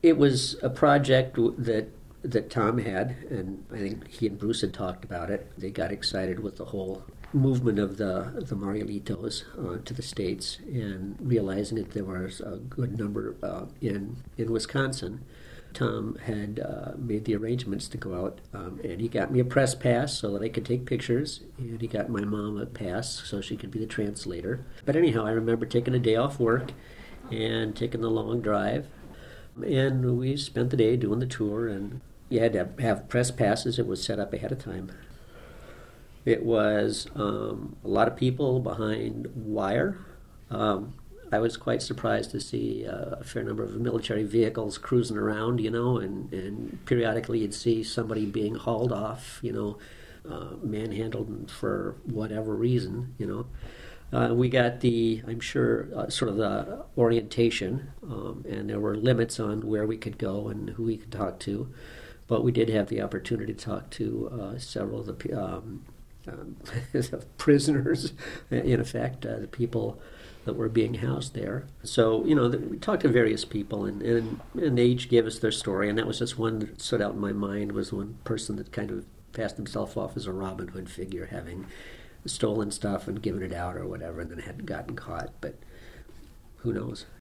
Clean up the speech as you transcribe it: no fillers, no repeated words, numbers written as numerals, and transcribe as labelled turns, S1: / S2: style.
S1: It was a project that Tom had, and I think he and Bruce had talked about it. They got excited with the whole movement of the Marielitos to the States, and realizing that there was a good number in Wisconsin. Tom had made the arrangements to go out, and he got me a press pass so that I could take pictures, and he got my mom a pass so she could be the translator. But anyhow, I remember taking a day off work and taking the long drive, and we spent the day doing the tour, and you had to have press passes. It was set up ahead of time. It was a lot of people behind wire. I was quite surprised to see a fair number of military vehicles cruising around, and periodically you'd see somebody being hauled off, manhandled for whatever reason. We got I'm sure, sort of the orientation, and there were limits on where we could go and who we could talk to, but we did have the opportunity to talk to several of the prisoners, in effect, the people that were being housed there. So, we talked to various people, and they each gave us their story, and that was just one that stood out in my mind, was one person that kind of passed himself off as a Robin Hood figure, having stolen stuff and given it out or whatever, and then hadn't gotten caught, but who knows?